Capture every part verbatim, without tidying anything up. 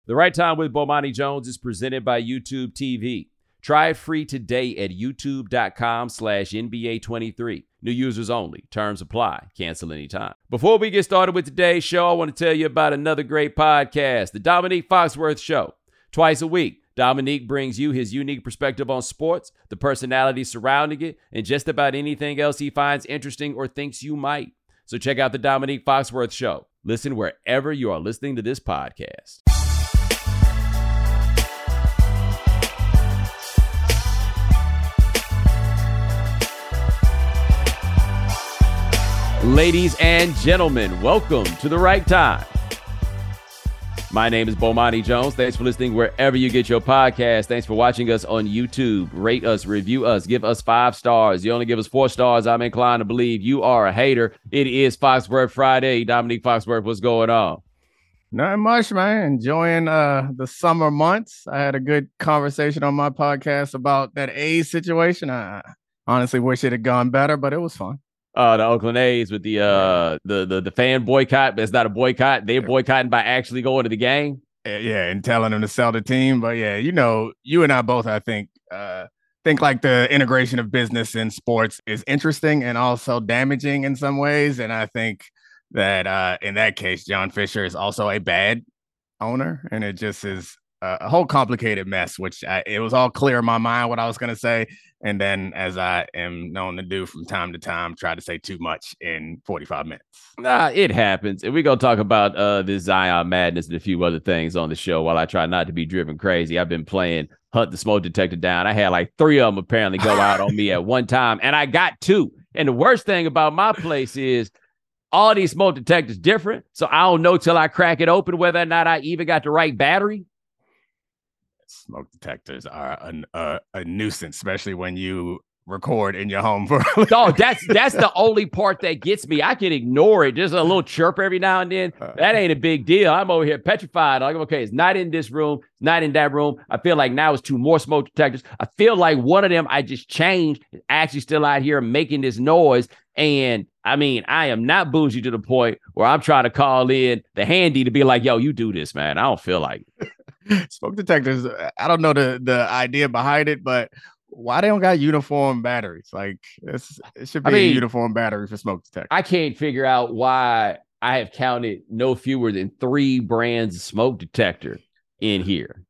The Right Time with Bomani Jones is presented by YouTube T V. Try it free today at youtube.com slash NBA23. New users only. Terms apply. Cancel anytime. Before we get started with today's show, I want to tell you about another great podcast, The Dominique Foxworth Show. Twice a week, Dominique brings you his unique perspective on sports, the personality surrounding it, and just about anything else he finds interesting or thinks you might. So check out The Dominique Foxworth Show. Listen wherever you are listening to this podcast. Ladies and gentlemen, welcome to The Right Time. My name is Bomani Jones. Thanks for listening wherever you get your podcast. Thanks for watching us on YouTube. Rate us, review us, give us five stars. You only give us four stars, I'm inclined to believe you are a hater. It is Foxworth Friday. Dominique Foxworth, what's going on? Not much, man. Enjoying uh, the summer months. I had a good conversation on my podcast about that A's situation. I honestly wish it had gone better, but it was fun. Uh, the Oakland A's with the uh the, the the fan boycott, but it's not a boycott. They're boycotting by actually going to the game. Yeah, and telling them to sell the team. But yeah, you know, you and I both, I think, uh, think like the integration of business in sports is interesting and also damaging in some ways. And I think that uh, in that case, John Fisher is also a bad owner, and it just is a whole complicated mess, which I, it was all clear in my mind what I was going to say. And then, as I am known to do from time to time, try to say too much in forty-five minutes. Nah, it happens. And we're going to talk about uh, this Zion madness and a few other things on the show while I try not to be driven crazy. I've been playing Hunt the Smoke Detector down. I had like three of them apparently go out on me at one time, and I got two. And the worst thing about my place is all these smoke detectors different. So I don't know till I crack it open whether or not I even got the right battery. Smoke detectors are a, a, a nuisance, especially when you record in your home. For no, that's that's the only part that gets me. I can ignore it. Just a little chirp every now and then. That ain't a big deal. I'm over here petrified. Like, okay, it's not in this room. It's not in that room. I feel like now it's two more smoke detectors. I feel like one of them I just changed is actually still out here making this noise. And I mean, I am not bougie to the point where I'm trying to call in the handy to be like, yo, you do this, man. I don't feel like it. Smoke detectors, I don't know the, the idea behind it, but why they don't got uniform batteries? Like, it's, it should be I mean, a uniform battery for smoke detectors. I can't figure out why I have counted no fewer than three brands of smoke detector in here.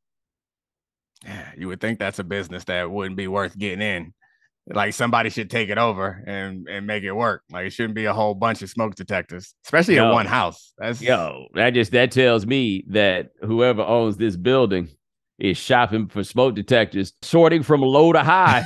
Yeah, you would think that's a business that wouldn't be worth getting in. Like, somebody should take it over and, and make it work. Like, it shouldn't be a whole bunch of smoke detectors, especially yo, in one house. That's yo, that just that tells me that whoever owns this building is shopping for smoke detectors, sorting from low to high.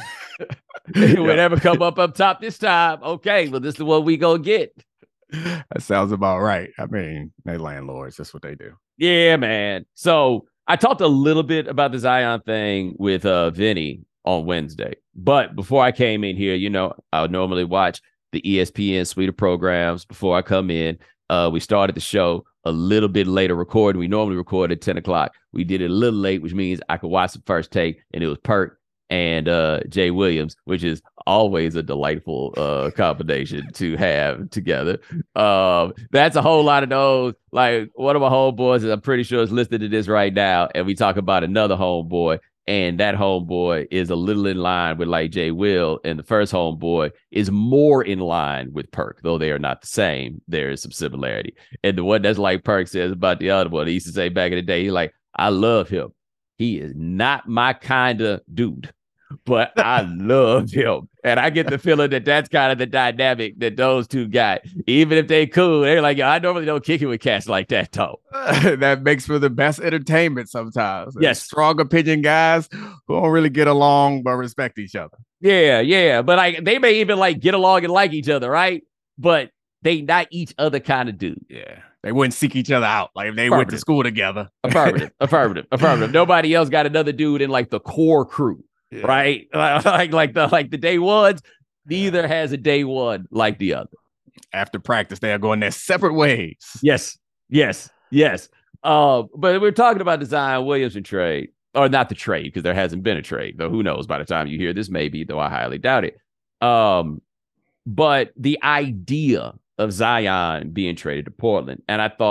Whatever come up up top this time. Okay, well, this is what we gonna get. That sounds about right. I mean, they landlords. That's what they do. Yeah, man. So I talked a little bit about the Zion thing with uh, Vinny on Wednesday. But before I came in here, you know, I would normally watch the E S P N suite of programs before I come in. Uh, we started the show a little bit later recording. We normally record at ten o'clock. We did it a little late, which means I could watch the first take, and it was Perk and uh, Jay Williams, which is always a delightful uh, combination to have together. Um, that's a whole lot of those. Like, one of my homeboys, I'm pretty sure is listening to this right now, and we talk about another homeboy. And that homeboy is a little in line with like Jay Will. And the first homeboy is more in line with Perk, though they are not the same. There is some similarity. And the one that's like Perk says about the other one, he used to say back in the day, he's like, I love him. He is not my kind of dude, but I love him. And I get the feeling that that's kind of the dynamic that those two got. Even if they cool, they're like, yo, I normally don't kick it with cats like that, though. That makes for the best entertainment sometimes. Yes. Strong opinion guys who don't really get along but respect each other. Yeah, yeah. But like they may even like get along and like each other, right? But they not each other kind of dude. Yeah. They wouldn't seek each other out. Like if they went to school together. Affirmative, affirmative, affirmative. Nobody else got another dude in like the core crew. Yeah. Right, like like the like the day ones. Neither yeah. has a day one like the other. After practice, they are going their separate ways. Yes, yes, yes. Uh, but we're talking about the Zion Williamson trade, or not the trade, because there hasn't been a trade. Though who knows? By the time you hear this, maybe. Though I highly doubt it. Um, but the idea of Zion being traded to Portland, and I thought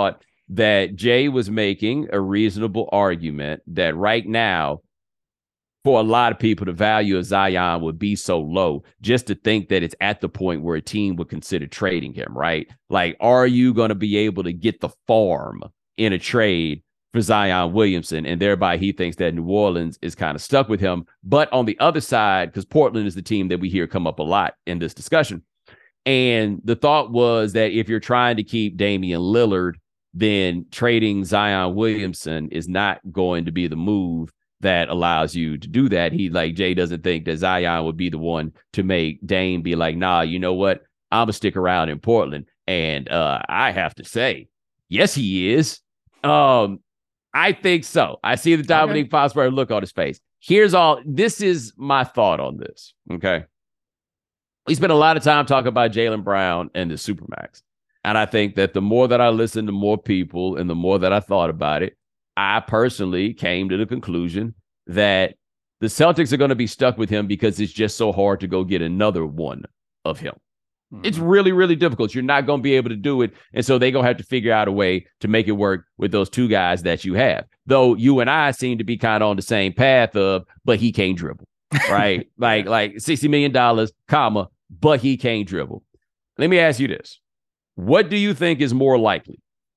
that Jay was making a reasonable argument that right now, for a lot of people, the value of Zion would be so low just to think that it's at the point where a team would consider trading him, right? Like, are you going to be able to get the farm in a trade for Zion Williamson? And thereby he thinks that New Orleans is kind of stuck with him. But on the other side, because Portland is the team that we hear come up a lot in this discussion. And the thought was that if you're trying to keep Damian Lillard, then trading Zion Williamson is not going to be the move that allows you to do that. He, like, Jay doesn't think that Zion would be the one to make Dame be like, nah, you know what? I'm gonna stick around in Portland. And uh, I have to say, yes, he is. Um, I think so. I see the Dominique okay. Foxworth look on his face. Here's all. This is my thought on this. Okay. We spent a lot of time talking about Jaylen Brown and the Supermax. And I think that the more that I listened to more people and the more that I thought about it, I personally came to the conclusion that the Celtics are going to be stuck with him because it's just so hard to go get another one of him. Mm-hmm. It's really, really difficult. You're not going to be able to do it. And so they're going to have to figure out a way to make it work with those two guys that you have. Though you and I seem to be kind of on the same path of, but he can't dribble, right? like, like sixty million dollars, comma, but he can't dribble. Let me ask you this. What do you think is more likely?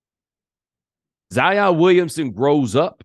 Zion Williamson grows up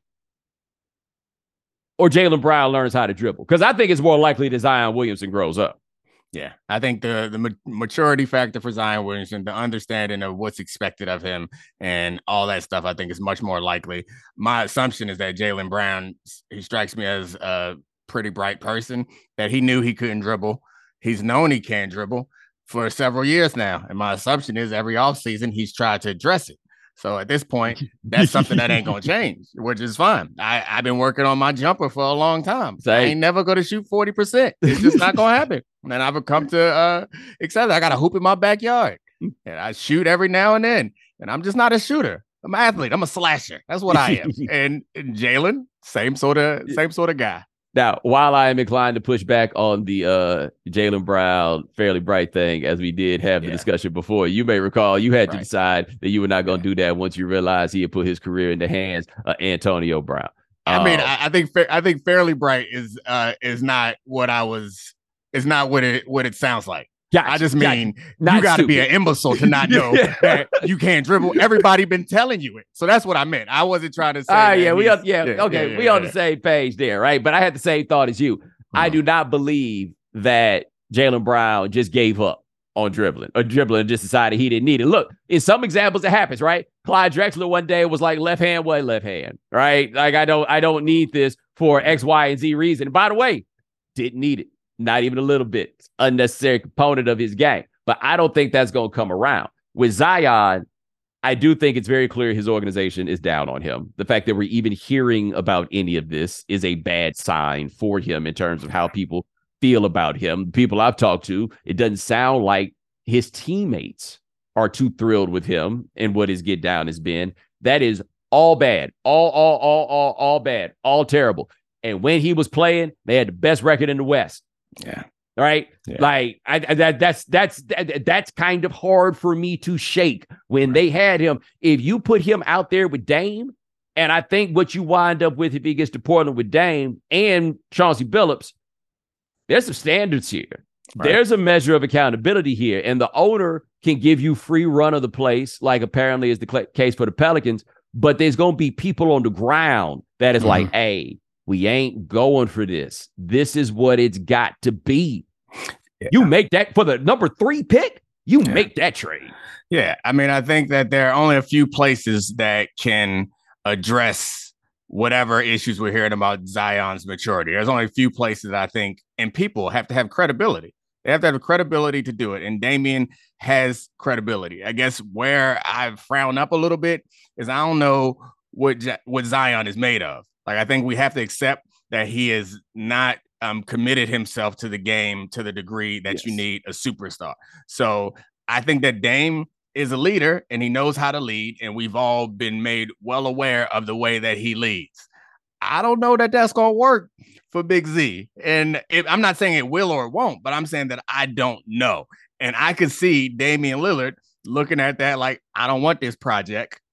or Jaylen Brown learns how to dribble? Because I think it's more likely that Zion Williamson grows up. Yeah, I think the the ma- maturity factor for Zion Williamson, the understanding of what's expected of him and all that stuff, I think is much more likely. My assumption is that Jaylen Brown, he strikes me as a pretty bright person, that he knew he couldn't dribble. He's known he can't dribble for several years now. And my assumption is every offseason he's tried to address it. So at this point, that's something that ain't going to change, which is fine. I, I've been working on my jumper for a long time. So I ain't never going to shoot forty percent. It's just not going to happen. And I've come to uh, accept I got a hoop in my backyard. And I shoot every now and then. And I'm just not a shooter. I'm an athlete. I'm a slasher. That's what I am. and, and Jaylen, same sort of same sort of guy. Now, while I am inclined to push back on the uh, Jaylen Brown fairly bright thing, as we did have the yeah. discussion before, you may recall you had right. to decide that you were not going to yeah. do that once you realized he had put his career in the hands of Antonio Brown. I um, mean, I, I think I think fairly bright is uh, is not what I was. Is not what it what it sounds like. Gotcha, I just mean gotcha. You got to be an imbecile to not know yeah. that you can't dribble. Everybody been telling you it, so that's what I meant. I wasn't trying to say. Ah, uh, yeah, we are, yeah, yeah, okay, yeah, yeah, we yeah, on yeah. the same page there, right? But I had the same thought as you. Mm-hmm. I do not believe that Jaylen Brown just gave up on dribbling or dribbling and just decided he didn't need it. Look, in some examples it happens, right? Clyde Drexler one day was like left hand, way left hand, right? Like I don't, I don't need this for X, Y, and Z reason. And by the way, didn't need it. Not even a little bit. Unnecessary component of his game. But I don't think that's going to come around. With Zion, I do think it's very clear his organization is down on him. The fact that we're even hearing about any of this is a bad sign for him in terms of how people feel about him. People I've talked to, it doesn't sound like his teammates are too thrilled with him and what his get down has been. That is all bad. All, all, all, all, all bad. All terrible. And when he was playing, they had the best record in the West. Yeah. Right. Yeah. Like I, that, that's, that's, that, that's kind of hard for me to shake when they had him. If you put him out there with Dame, and I think what you wind up with if he gets to Portland with Dame and Chauncey Billups, there's some standards here. Right. There's a measure of accountability here. And the owner can give you free run of the place, like apparently is the cl- case for the Pelicans. But there's going to be people on the ground that is mm-hmm. like, hey, we ain't going for this. This is what it's got to be. Yeah. You make that for the number three pick. You yeah. make that trade. Yeah. I mean, I think that there are only a few places that can address whatever issues we're hearing about Zion's maturity. There's only a few places I think, and people have to have credibility. They have to have credibility to do it. And Damian has credibility. I guess where I frown up a little bit is I don't know what, what Zion is made of. Like, I think we have to accept that he has not um, committed himself to the game to the degree that yes. you need a superstar. So I think that Dame is a leader and he knows how to lead. And we've all been made well aware of the way that he leads. I don't know that that's going to work for Big Z. And it, I'm not saying it will or it won't, but I'm saying that I don't know. And I could see Damian Lillard looking at that like, I don't want this project.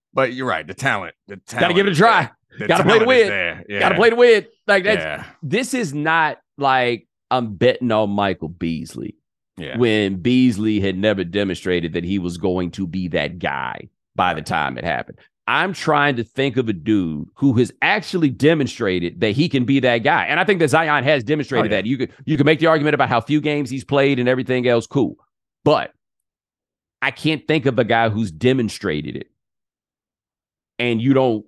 But you're right. The talent, the talent. Got to give it a try. Got to play to win. Yeah. Got to play to win. Like that's, yeah. This is not like I'm betting on Michael Beasley. Yeah. When Beasley had never demonstrated that he was going to be that guy by the time it happened. I'm trying to think of a dude who has actually demonstrated that he can be that guy. And I think that Zion has demonstrated oh, yeah. that. You could you could make the argument about how few games he's played and everything else. Cool. But I can't think of a guy who's demonstrated it. And you don't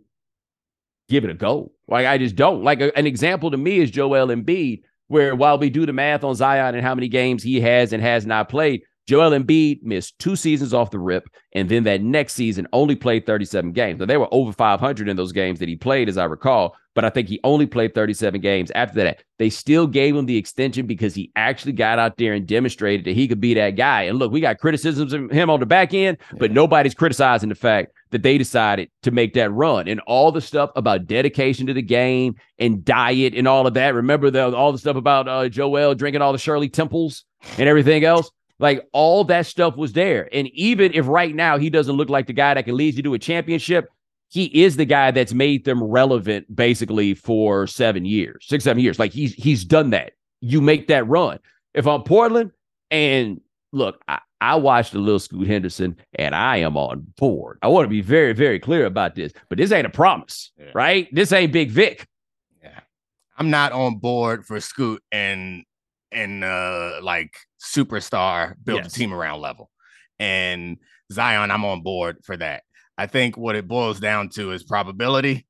give it a go. Like, I just don't. Like, a, an example to me is Joel Embiid, where while we do the math on Zion and how many games he has and has not played, Joel Embiid missed two seasons off the rip, and then that next season only played thirty-seven games. Now, they were over five hundred in those games that he played, as I recall, but I think he only played thirty-seven games after that. They still gave him the extension because he actually got out there and demonstrated that he could be that guy. And look, we got criticisms of him on the back end, yeah. but nobody's criticizing the fact that they decided to make that run. And all the stuff about dedication to the game and diet and all of that. Remember the, all the stuff about uh, Joel drinking all the Shirley Temples and everything else? Like, all that stuff was there. And even if right now he doesn't look like the guy that can lead you to a championship, he is the guy that's made them relevant basically for seven years, six, seven years. Like, he's he's done that. You make that run. If I'm Portland, and look, I, I watched a little Scoot Henderson, and I am on board. I want to be very, very clear about this, but this ain't a promise, yeah. right? This ain't Big Vic. Yeah, I'm not on board for Scoot and and uh, like superstar build yes. a team around level. And Zion, I'm on board for that. I think what it boils down to is probability,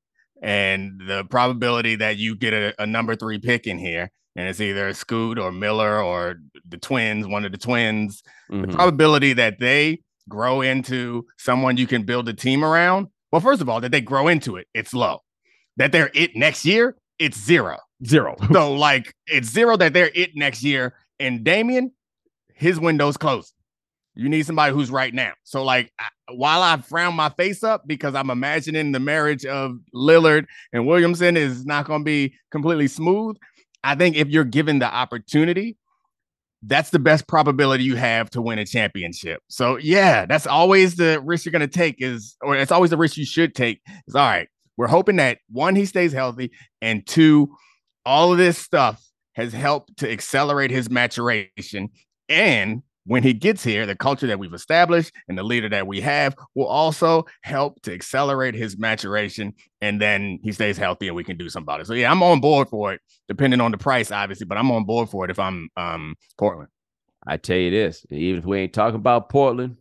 and the probability that you get a, a number three pick in here, and it's either Scoot or Miller or the twins, one of the twins, mm-hmm. the probability that they grow into someone you can build a team around. Well, first of all, that they grow into it, it's low. That they're it next year, it's zero. Zero. So, like, it's zero that they're it next year. And Damian, his window's closed. You need somebody who's right now. So, like, I, while I frown my face up because I'm imagining the marriage of Lillard and Williamson is not going to be completely smooth, I think if you're given the opportunity, that's the best probability you have to win a championship. So, yeah, that's always the risk you're going to take is, or it's always the risk you should take is, all right, we're hoping that, one, he stays healthy, and two, all of this stuff has helped to accelerate his maturation. And when he gets here, the culture that we've established and the leader that we have will also help to accelerate his maturation. And then he stays healthy and we can do something about it. So, yeah, I'm on board for it, depending on the price, obviously, but I'm on board for it if I'm um, Portland. I tell you this, even if we ain't talking about Portland,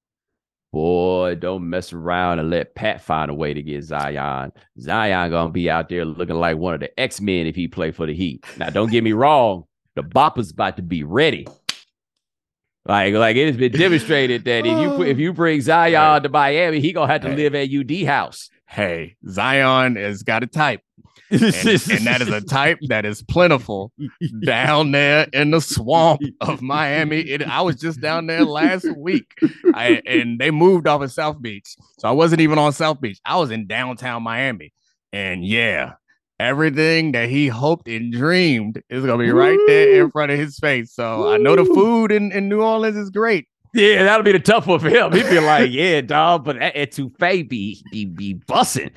boy, don't mess around and let Pat find a way to get Zion. Zion going to be out there looking like one of the X-Men if he play for the Heat. Now, don't get me wrong. The Bopper's about to be ready. Like, like it has been demonstrated that if you if you bring Zion hey. to Miami, he going to have to hey. live at U D house. Hey, Zion has got a type. And, and that is a type that is plentiful down there in the swamp of Miami. It, I was just down there last week, I, and they moved off of South Beach. So I wasn't even on South Beach. I was in downtown Miami. And yeah, everything that he hoped and dreamed is going to be right there in front of his face. So I know the food in, in New Orleans is great. Yeah, that'll be the tough one for him. He'd be like, yeah, dog, but at Etouffee be, be, be bussing.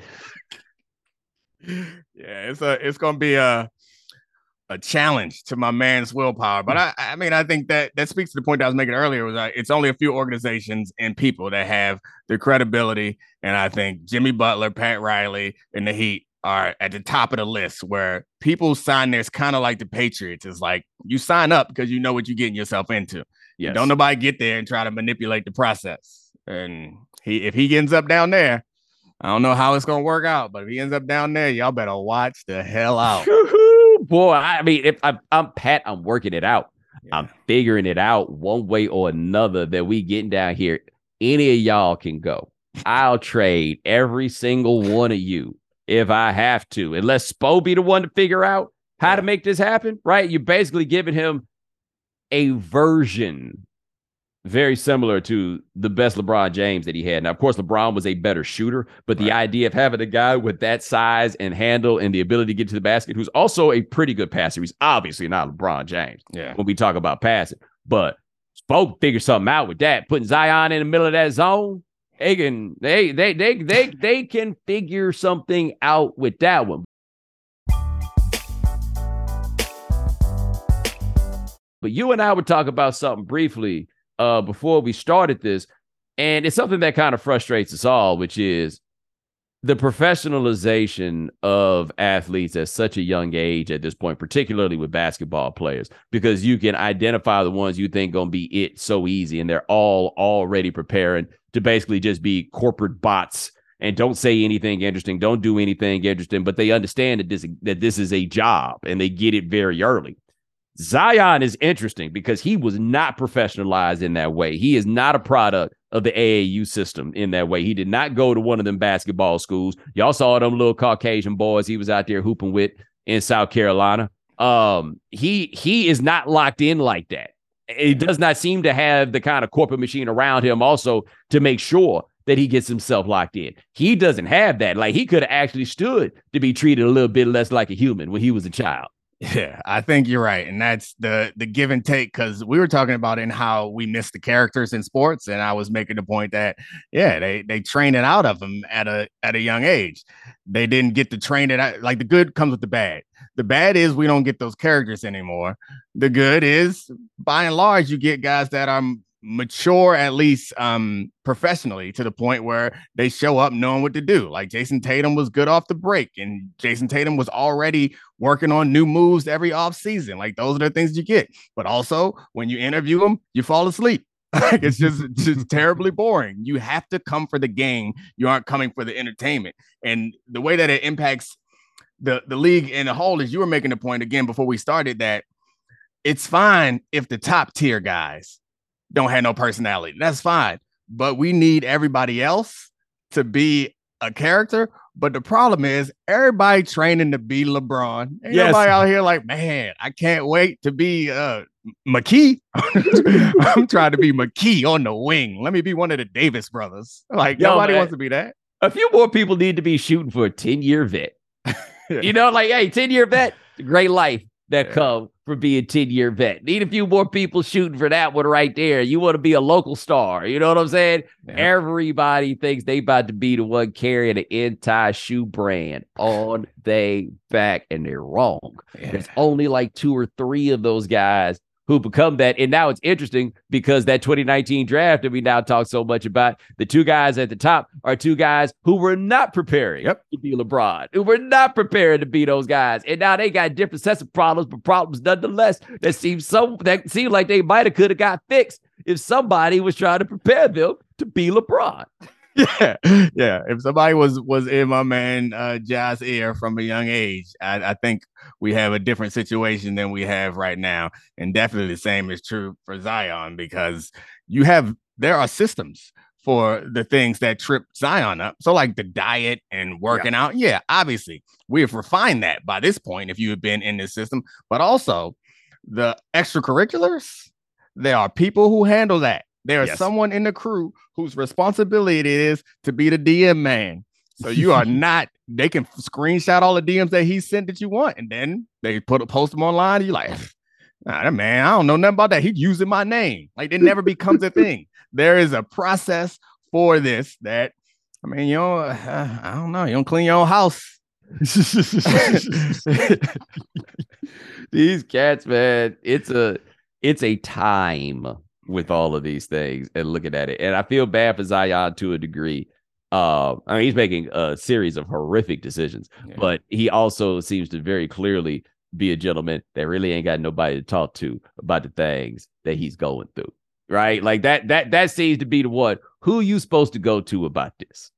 Yeah, it's a it's gonna be a a challenge to my man's willpower. But I I mean I think that that speaks to the point that I was making earlier was that it's only a few organizations and people that have the credibility. And I think Jimmy Butler, Pat Riley, and the Heat are at the top of the list where people sign this kind of like the Patriots. It's like you sign up because you know what you're getting yourself into. Yes. Don't nobody get there and try to manipulate the process. And he if he ends up down there, I don't know how it's going to work out, but if he ends up down there, y'all better watch the hell out. Boy, I mean, if I'm, I'm Pat, I'm working it out. Yeah. I'm figuring it out one way or another that we getting down here. Any of y'all can go. I'll trade every single one of you if I have to, unless Spo be the one to figure out how yeah. to make this happen, right? You're basically giving him a version very similar to the best LeBron James that he had. Now, of course, LeBron was a better shooter, but the right. idea of having a guy with that size and handle and the ability to get to the basket, who's also a pretty good passer. He's obviously not LeBron James yeah. when we talk about passing, but Spoke figured something out with that, putting Zion in the middle of that zone. they can they they they they they can figure something out with that one. But you and I would talk about something briefly uh, before we started this, and it's something that kind of frustrates us all, which is the professionalization of athletes at such a young age at this point, particularly with basketball players, because you can identify the ones you think going to be it so easy, and they're all already preparing to basically just be corporate bots and don't say anything interesting, don't do anything interesting, but they understand that this, that this is a job, and they get it very early. Zion is interesting because he was not professionalized in that way. He is not a product of the A A U system in that way. He did not go to one of them basketball schools. Y'all saw them little Caucasian boys he was out there hooping with in South Carolina. Um, he he is not locked in like that. It does not seem to have the kind of corporate machine around him also to make sure that he gets himself locked in. He doesn't have that. Like, he could have actually stood to be treated a little bit less like a human when he was a child. Yeah, I think you're right. And that's the the give and take, because we were talking about in how we miss the characters in sports. And I was making the point that, yeah, they they train it out of them at a at a young age. They didn't get to train it out. Like, the good comes with the bad. The bad is we don't get those characters anymore. The good is, by and large, you get guys that are mature, at least um professionally, to the point where they show up knowing what to do. Like, Jason Tatum was good off the break, and Jason Tatum was already working on new moves every offseason. Like, those are the things you get. But also, when you interview them, you fall asleep. Like, it's just just terribly boring. You have to come for the game. You aren't coming for the entertainment. And the way that it impacts the the league in a whole is, you were making the point again before we started, that it's fine if the top tier guys don't have no personality. That's fine. But we need everybody else to be a character. But the problem is, everybody training to be LeBron. Ain't yes. nobody out here like, man, I can't wait to be uh, McKee. I'm trying to be McKee on the wing. Let me be one of the Davis brothers. Like, Yo, nobody man. wants to be that. A few more people need to be shooting for a ten-year vet. You know, like, hey, ten-year vet, great life that yeah. come for being ten-year vet. Need a few more people shooting for that one right there. You want to be a local star. You know what I'm saying? Yeah. Everybody thinks they about to be the one carrying an anti-shoe brand on their back, and they're wrong. Yeah. There's only like two or three of those guys who become that. And now it's interesting because that twenty nineteen draft that we now talk so much about, the two guys at the top are two guys who were not preparing yep. to be LeBron, who were not prepared to be those guys. And now they got different sets of problems, but problems nonetheless that seem so that seem like they might have could have got fixed if somebody was trying to prepare them to be LeBron. Yeah, yeah. If somebody was was in my man uh, Ja's ear from a young age, I, I think we have a different situation than we have right now. And definitely the same is true for Zion, because you have there are systems for the things that trip Zion up. So, like the diet and working yeah. out. Yeah, obviously we have refined that by this point if you have been in this system, but also the extracurriculars. There are people who handle that. There's yes. someone in the crew whose responsibility it is to be the D M man. So you are not, they can screenshot all the D Ms that he sent that you want, and then they put a post them online. And you're like, nah, that man, I don't know nothing about that. He's using my name. Like, it never becomes a thing. There is a process for this that, I mean, you know, uh, I don't know. You don't clean your own house. These cats, man, it's a, it's a time with all of these things and looking at it. And I feel bad for Zion to a degree. Uh, I mean, he's making a series of horrific decisions, yeah. but he also seems to very clearly be a gentleman that really ain't got nobody to talk to about the things that he's going through. Right? Like that, that, that seems to be the one. Who are you supposed to go to about this?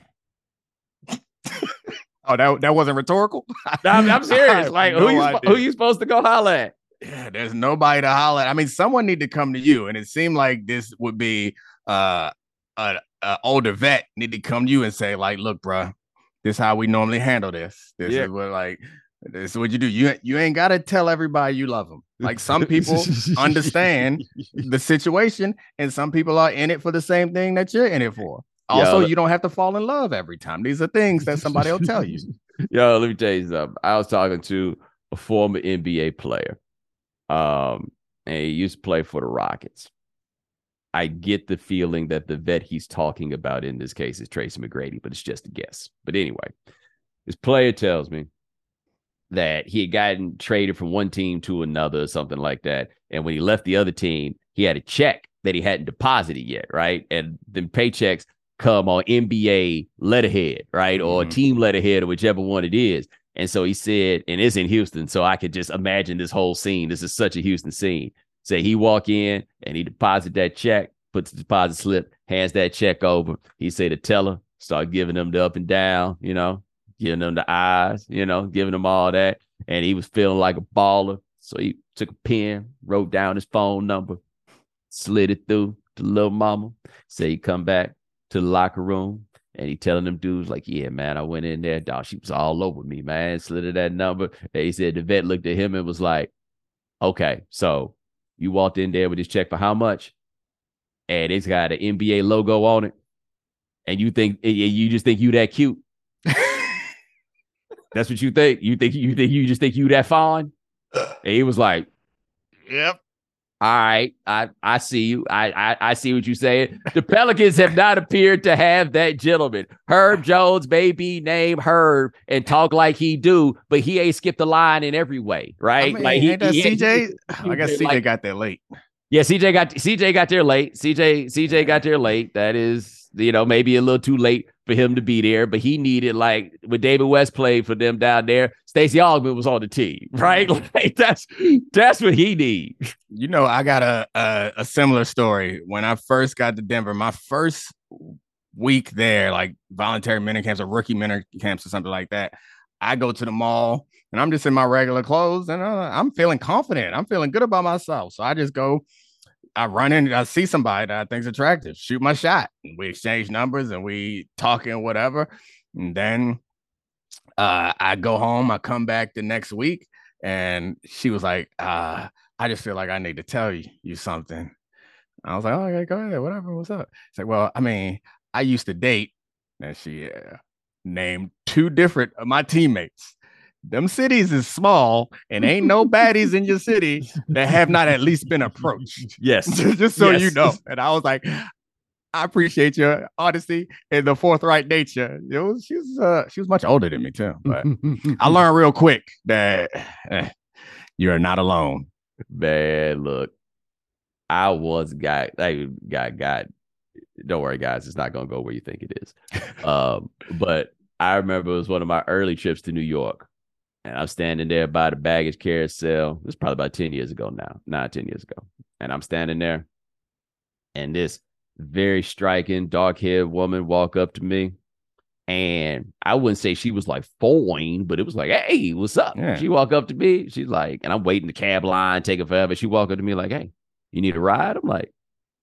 Oh, that, that wasn't rhetorical? No, I'm, I'm serious. Like, no who, you, who you supposed to go holler at? Yeah, there's nobody to holler at. I mean, someone need to come to you, and it seemed like this would be uh, a, a older vet need to come to you and say, like, look, bro, this is how we normally handle this. This yeah. is what, like, this is what you do. You you ain't gotta tell everybody you love them. Like, some people understand the situation, and some people are in it for the same thing that you're in it for. Also, Yo, you don't have to fall in love every time. These are things that somebody will tell you. Yo, let me tell you something. I was talking to a former N B A player. Um, and he used to play for the Rockets. I get the feeling that the vet he's talking about in this case is Tracy McGrady, but it's just a guess. But anyway, this player tells me that he had gotten traded from one team to another or something like that. And when he left the other team, he had a check that he hadn't deposited yet, right? And then paychecks come on N B A letterhead, right? Mm-hmm. Or team letterhead or whichever one it is. And so he said, and it's in Houston, so I could just imagine this whole scene. This is such a Houston scene. Say he walk in and he deposit that check, puts the deposit slip, hands that check over. He say the teller, start giving them the up and down, you know, giving them the eyes, you know, giving them all that. And he was feeling like a baller. So he took a pen, wrote down his phone number, slid it through to little mama. Say he come back to the locker room and he telling them dudes like, yeah, man, I went in there, dog. She was all over me, man. Slid her that number. And he said the vet looked at him and was like, okay, so you walked in there with this check for how much? And it's got an N B A logo on it. And you think you just think you that cute. That's what you think. You think you think you just think you that fine. And he was like, yep. All right, I, I see you. I, I I see what you're saying. The Pelicans have not appeared to have that gentleman. Herb Jones may be named Herb and talk like he do, but he ain't skipped the line in every way, right? I mean, like he, ain't that he, C J? He, I guess C J like, got there late. Yeah, C J got C J got there late. C J C J got there late. That is, you know, maybe a little too late for him to be there, but he needed, like when David West played for them down there, Stacey Augmon was on the team, right? Like that's that's what he needs. You know, I got a, a a similar story. When I first got to Denver, my first week there, like voluntary mini camps or rookie mini camps or something like that, I go to the mall and I'm just in my regular clothes and uh, I'm feeling confident. I'm feeling good about myself. So I just go, I run in, I see somebody that I think's attractive, shoot my shot. And we exchange numbers and we talk and whatever. And then uh, I go home, I come back the next week and she was like, uh, I just feel like I need to tell you, you something. I was like, oh, okay, go ahead, whatever, what's up? It's like, well, I mean, I used to date, and she uh, named two different of my teammates. Them cities is small, and ain't no baddies in your city that have not at least been approached. Yes. Just so yes. you know. And I was like, I appreciate your honesty and the forthright nature. It was, she was uh, she was much older than me, too. But I learned real quick that eh, you're not alone. Man, look, I was got I got got don't worry, guys, it's not gonna go where you think it is. um, but I remember it was one of my early trips to New York, and I'm standing there by the baggage carousel. It was probably about ten years ago now, nine, ten years ago. And I'm standing there, and this very striking, dark-haired woman walk up to me. And I wouldn't say she was like fine, but it was like, hey, what's up? Yeah. She walked up to me. She's like, and I'm waiting the cab line, taking forever. She walked up to me like, hey, you need a ride? I'm like,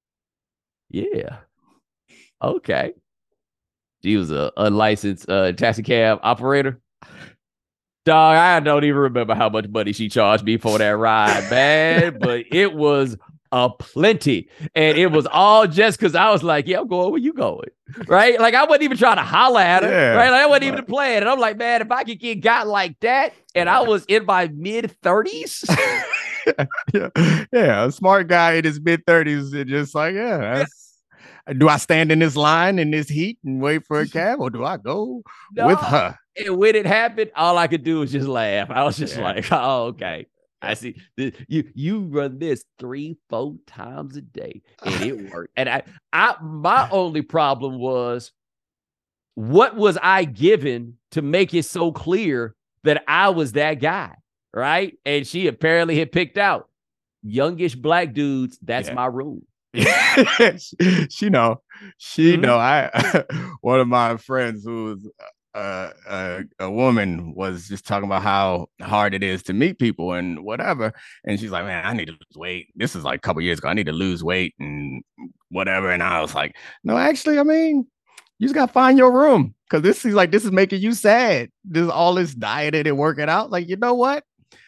yeah. Okay. She was a unlicensed uh, taxi cab operator. Dog, I don't even remember how much money she charged me for that ride, man. But it was a plenty. And it was all just because I was like, yeah, I'm going where you going. Right? Like I wasn't even trying to holler at her. Yeah, right? Like, I wasn't even playing. And I'm like, man, if I could get got like that and I was in my mid thirties. yeah. yeah, a smart guy in his mid thirties and just like, yeah, that's, do I stand in this line in this heat and wait for a cab, or do I go no. with her? And when it happened, all I could do was just laugh. I was just yeah. like, oh, okay. I see. You you run this three, four times a day, and it worked. And I, I, my only problem was, what was I given to make it so clear that I was that guy, right? And she apparently had picked out youngish black dudes. That's yeah. my rule. she, she know, she mm-hmm. know. I one of my friends who was uh, a, a woman was just talking about how hard it is to meet people and whatever, and she's like, "Man, I need to lose weight." This is like a couple years ago. I need to lose weight and whatever. And I was like, "No, actually, I mean, you just gotta find your room because this is like this is making you sad. This all this dieting and working out. Like, you know what?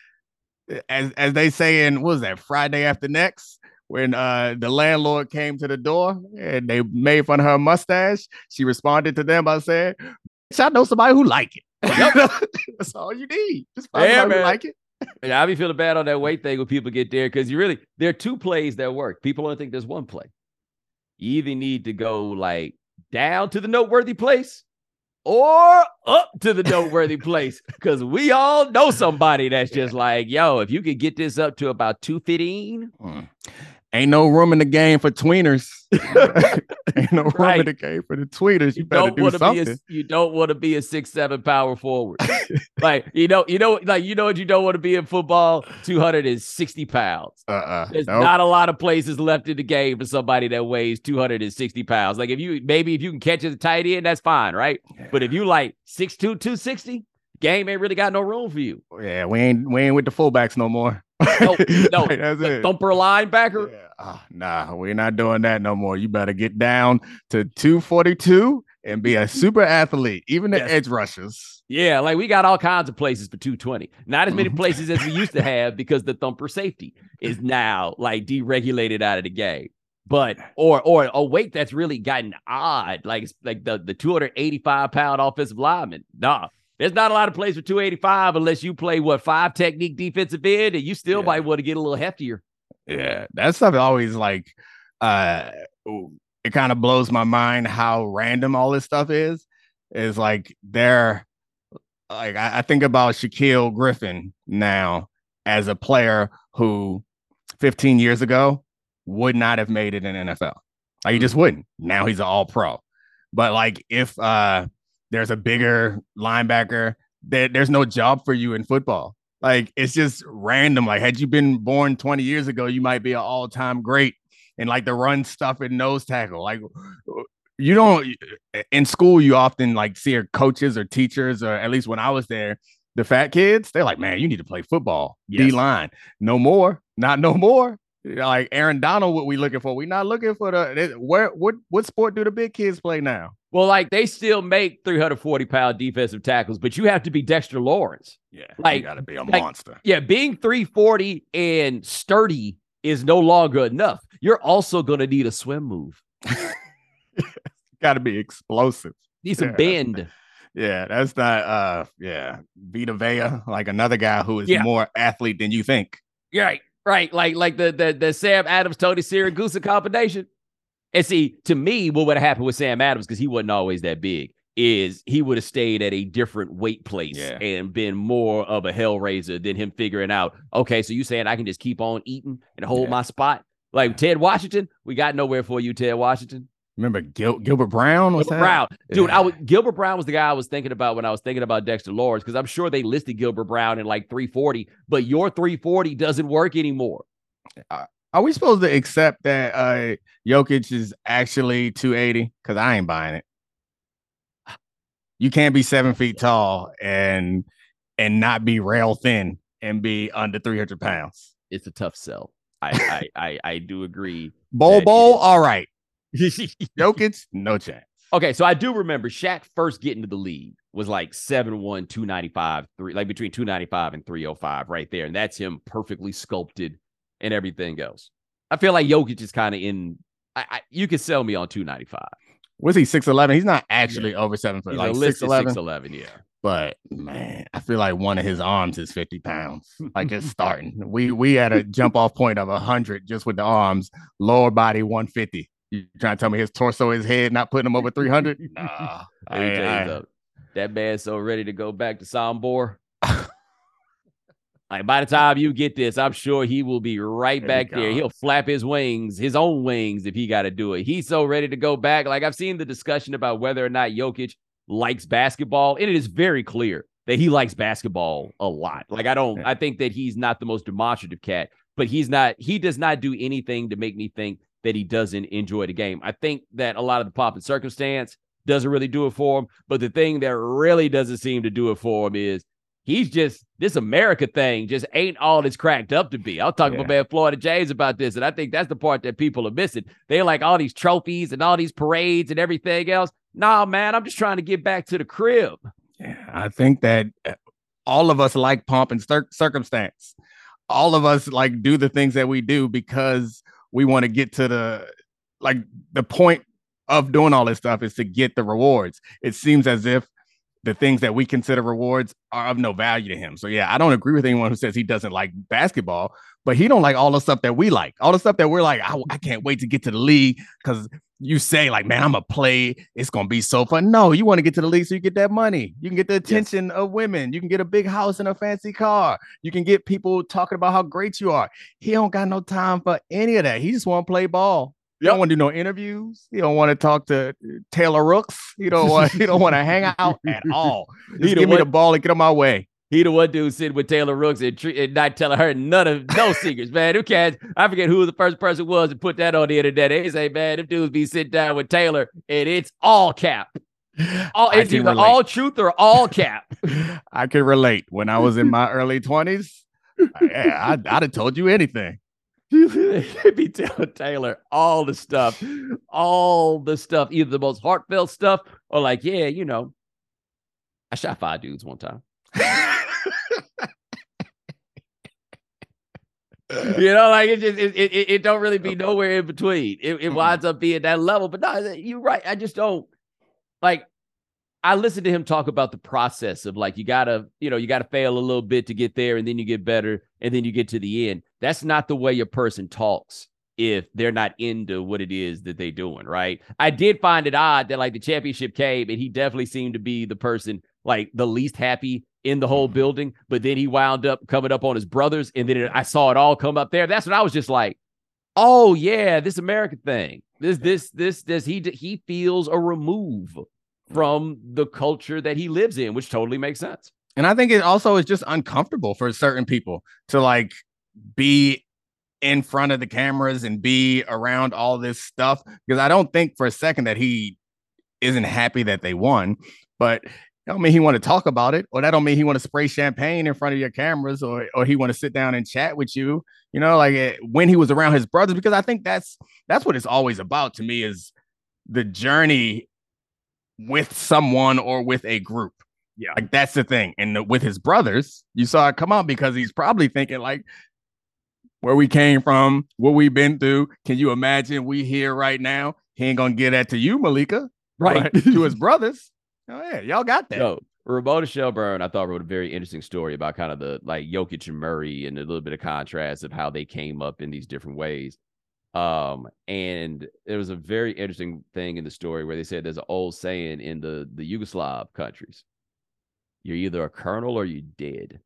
As as they say in what was that Friday After Next." When uh, the landlord came to the door and they made fun of her mustache, she responded to them by saying, I know somebody who like it. That's all you need. Just find yeah, somebody man. Who like it. Yeah, I be feeling bad on that weight thing when people get there because you really, there are two plays that work. People only think there's one play. You either need to go like down to the noteworthy place or up to the noteworthy place, because we all know somebody that's just like, yo, if you could get this up to about two fifteen. Mm. Ain't no room in the game for tweeners. Ain't no room right. in the game for the tweeters. You, you better do something. Be a, you don't want to be a six seven power forward. like you know, you know, like you know what you don't want to be in football. Two hundred sixty pounds. Uh-uh. There's nope. not a lot of places left in the game for somebody that weighs two hundred sixty pounds. Like if you maybe if you can catch as a tight end, that's fine, right? Yeah. But if you like six two, two sixty, game ain't really got no room for you. Yeah, we ain't we ain't with the fullbacks no more. No, no, like, that's the it. thumper linebacker. Yeah. Oh, nah, we're not doing that no more. You better get down to two forty-two and be a super athlete, even the yes. edge rushers. Yeah, like we got all kinds of places for two twenty. Not as many places as we used to have because the thumper safety is now like deregulated out of the game. But or or a weight that's really gotten odd, like like the the two eighty-five pound offensive lineman. Nah. There's not a lot of plays for two eighty-five unless you play, what, five technique defensive end, and you still yeah. might want to get a little heftier. Yeah, that stuff always like, uh, it kind of blows my mind how random all this stuff is. Is like they're like, I, I think about Shaquille Griffin now as a player who fifteen years ago would not have made it in N F L. Like, he just wouldn't. Now he's an all pro. But like if, uh, there's a bigger linebacker, there, there's no job for you in football. Like, it's just random. Like, had you been born twenty years ago, you might be an all-time great in like the run stuff and nose tackle. Like, you don't in school, you often like see your coaches or teachers, or at least when I was there, the fat kids, they're like, man, you need to play football. Yes. D-line. No more. Not no more. Like Aaron Donald, what we looking for? We're not looking for the where what what sport do the big kids play now? Well, like they still make three hundred forty pound defensive tackles, but you have to be Dexter Lawrence. Yeah, like you got to be a like, monster. Yeah, being three forty and sturdy is no longer enough. You're also going to need a swim move. Got to be explosive. Need some yeah, bend. That's, yeah, that's not. Uh, yeah, Vita Vea, like another guy who is yeah. more athlete than you think. Right, right. Like like the the the Sam Adams Tony Siragusa combination. And see, to me, what would have happened with Sam Adams, because he wasn't always that big, is he would have stayed at a different weight place yeah. and been more of a hellraiser than him figuring out, okay, so you saying I can just keep on eating and hold yeah. my spot? Like Ted Washington, we got nowhere for you, Ted Washington. Remember Gil- Gilbert Brown? Gilbert Brown. Dude, yeah. I was, Gilbert Brown was the guy I was thinking about when I was thinking about Dexter Lawrence, because I'm sure they listed Gilbert Brown in like three forty, but your three forty doesn't work anymore. Uh, Are we supposed to accept that uh, Jokic is actually two eighty? Because I ain't buying it. You can't be seven feet tall and and not be rail thin and be under three hundred pounds. It's a tough sell. I I, I, I do agree. Bowl bowl, all right. Jokic, no chance. Okay, so I do remember Shaq first getting to the league was like seven one, two ninety-five, three, like between two ninety-five and three oh five right there. And that's him perfectly sculpted and everything else. I feel like Jokic is kind of in. I, I, you could sell me on two ninety-five. Was he six eleven? He's not actually yeah. over seven foot. He's like six eleven, yeah. But man, I feel like one of his arms is fifty pounds. Like just starting. we we had a jump off point of one hundred just with the arms. Lower body one fifty. You trying to tell me his torso, his head, not putting him over three hundred? Nah. Let me tell you though, that man's so ready to go back to Sombor. Like by the time you get this, I'm sure he will be right there back there. He'll flap his wings, his own wings, if he got to do it. He's so ready to go back. Like I've seen the discussion about whether or not Jokic likes basketball, and it is very clear that he likes basketball a lot. Like I don't, I think that he's not the most demonstrative cat, but he's not, he does not do anything to make me think that he doesn't enjoy the game. I think that a lot of the pomp and circumstance doesn't really do it for him, but the thing that really doesn't seem to do it for him is he's just, this America thing just ain't all it's cracked up to be. I was talking yeah. about Florida James about this, and I think that's the part that people are missing. They like all these trophies and all these parades and everything else. Nah, man, I'm just trying to get back to the crib. Yeah, I think that all of us like pomp and cir- circumstance. All of us like do the things that we do because we want to get to the, like the point of doing all this stuff is to get the rewards. It seems as if the things that we consider rewards are of no value to him. So yeah, I don't agree with anyone who says he doesn't like basketball, but he don't like all the stuff that we like. All the stuff that we're like, I, I can't wait to get to the league because you say like, man, I'm gonna play. It's gonna be so fun. No, you want to get to the league so you get that money. You can get the attention yes. of women. You can get a big house and a fancy car. You can get people talking about how great you are. He don't got no time for any of that. He just want to play ball. He yep. don't want to do no interviews. He don't want to talk to Taylor Rooks. He don't want. He don't want to hang out at all. Just give me the ball and get on my way. He the one dude sitting with Taylor Rooks and, tre- and not telling her none of no secrets, man. Who cares? I forget who the first person was to put that on the internet. They say, man, them dudes be sitting down with Taylor and it's all cap. All it's either relate. all truth or all cap. I can relate. When I was in my early twenties, yeah, I, I'd have told you anything. They be telling Taylor all the stuff, all the stuff, either the most heartfelt stuff or like, yeah, you know, I shot five dudes one time. You know, like it just it, it it don't really be nowhere in between. It, it winds up being that level. But no, you're right. I just don't like. I listened to him talk about the process of like you gotta, you know, you gotta fail a little bit to get there, and then you get better, and then you get to the end. That's not the way a person talks if they're not into what it is that they're doing, right? I did find it odd that like the championship came, and he definitely seemed to be the person like the least happy in the whole building, but then he wound up coming up on his brothers, and then it, I saw it all come up there. That's when I was just like, oh yeah, this American thing. This, this, this, this, he, he feels a remove from the culture that he lives in, which totally makes sense. And I think it also is just uncomfortable for certain people to like be in front of the cameras and be around all this stuff. Because I don't think for a second that he isn't happy that they won, but that don't mean he want to talk about it, or that don't mean he want to spray champagne in front of your cameras, or or he want to sit down and chat with you. You know, like it, when he was around his brothers, because I think that's that's what it's always about to me is the journey with someone or with a group. Yeah, like that's the thing. And the, with his brothers, you saw it come out because he's probably thinking like, where we came from, what we've been through. Can you imagine we here right now? He ain't gonna get that to you, Malika, right? To his brothers. Oh yeah, y'all got that. Yo, Ramona Shelburne, I thought, wrote a very interesting story about kind of the like Jokic and Murray and a little bit of contrast of how they came up in these different ways. Um, and there was a very interesting thing in the story where they said there's an old saying in the the Yugoslav countries: you're either a colonel or you're dead.